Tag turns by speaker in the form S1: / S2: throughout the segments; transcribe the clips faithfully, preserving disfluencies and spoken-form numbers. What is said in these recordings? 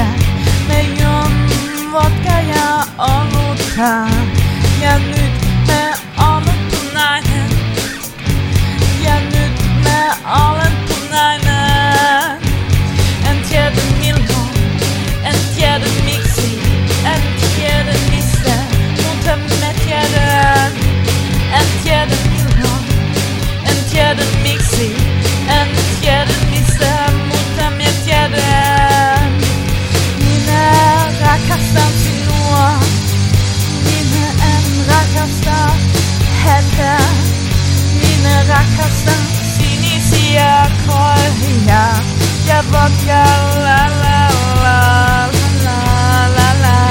S1: Mikä me on vodka ja olutta. Ja nyt me olen punainen. Ja nyt me olen punainen. En tiedä milloin, en tiedä miksi, en tiedä mistä, mutta me tiedän. En tiedä milloin, en tiedä miksi, en tiedä mistä, mutta me tiedän. Minä rakastan sinua, minä en rakasta heitä. Minä rakastan sinisiä koiria ja vodka la la la la la la.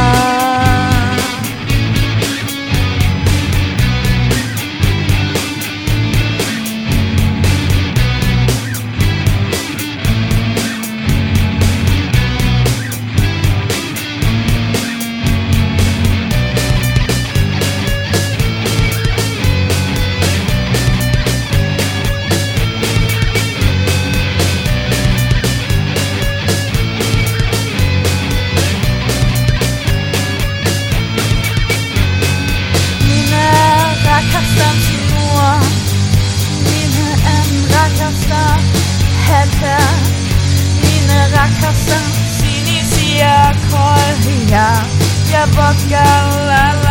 S1: Rakastan sinua, minä en rakasta heitä. Minä rakastan sinisiä koiria ja vodka la la.